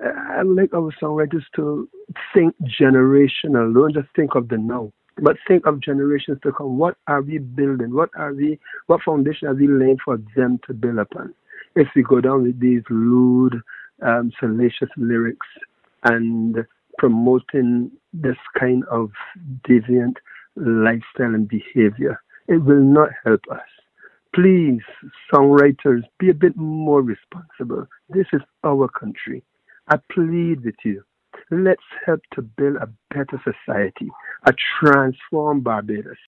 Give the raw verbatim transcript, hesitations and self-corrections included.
I would like our songwriters to think generational. Don't just think of the now, but think of generations to come. What are we building? What are we? What foundation are we laying for them to build upon? If we go down with these lewd, um, salacious lyrics and promoting this kind of deviant lifestyle and behavior, it will not help us. Please, songwriters, be a bit more responsible. This is our country. I plead with you. Let's help to build a better society, a transformed Barbados.